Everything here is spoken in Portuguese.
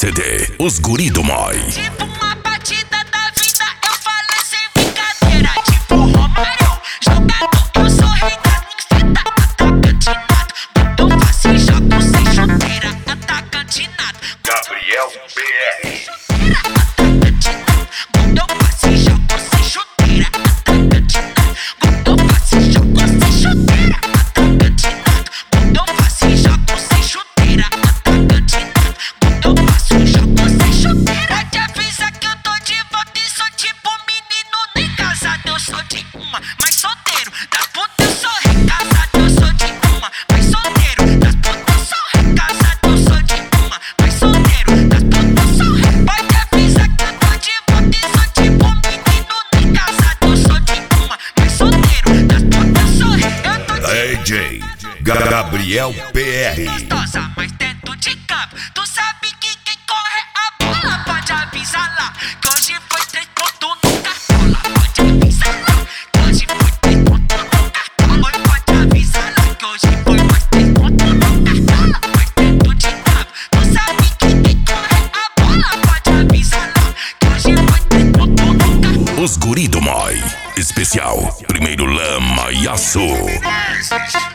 CD, Os Guri do Moi. Tipo uma batida da vida, eu falei sem brincadeira. Tipo Romário, jogador, eu sou rei da mixita. Atacante nato, eu faço e jogo sem chuteira. Atacante nato, Gabriel BR. atacante nato, eu faço e jogo sem chuteira. Atacante nato, eu faço e jogo sem chuteira. Atacante nato, eu faço e jogo sem chuteira. Atacante nato, eu faço e jogo sem chuteira. Pode avisar que eu tô de volta e sou tipo menino nem casado. Eu sou de uma, mas solteiro. Das putas eu sou recasado. Eu sou de uma, mas solteiro. Das putas eu sou recasado. Eu sou de uma, mas solteiro. Das putas eu sou recasado. Pode avisar que eu tô de volta e sou tipo menino nem casado. Eu sou de uma, mas solteiro. Das putas eu sou recasado. DJ Gabriel BR. Gostosa, mas dentro de campo. Tu sabe que quem corre a bola pode avisar lá. Que hoje foi 3 pontos no cartola. Pode avisar lá. Que hoje foi 3 pontos no cartola. Pode avisar lá. Que hoje foi mais 3 pontos no cartola. Mas dentro de campo. Tu sabe que quem corre a bola pode avisar lá. Que hoje foi 3 pontos no cartola. Os Guri do Moi. Especial Primeiro Lama e Aço.